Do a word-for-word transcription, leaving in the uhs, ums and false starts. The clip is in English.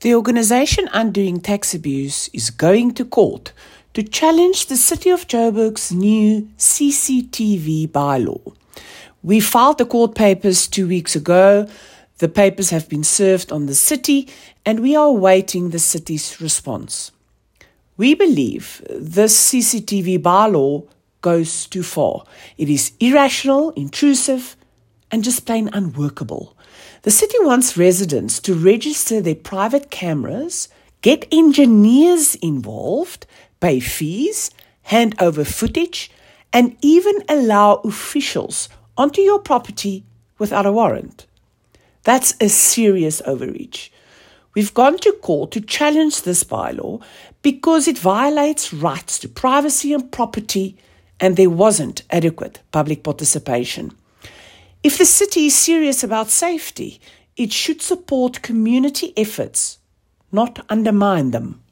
The organisation Undoing Tax Abuse is going to court to challenge the City of Joburg's new C C T V bylaw. We filed the court papers two weeks ago. The papers have been served on the city and we are awaiting the city's response. We believe this C C T V bylaw goes too far. It is irrational, intrusive, and just plain unworkable. The city wants residents to register their private cameras, get engineers involved, pay fees, hand over footage, and even allow officials onto your property without a warrant. That's a serious overreach. We've gone to court to challenge this bylaw because it violates rights to privacy and property, and there wasn't adequate public participation. If the city is serious about safety, it should support community efforts, not undermine them.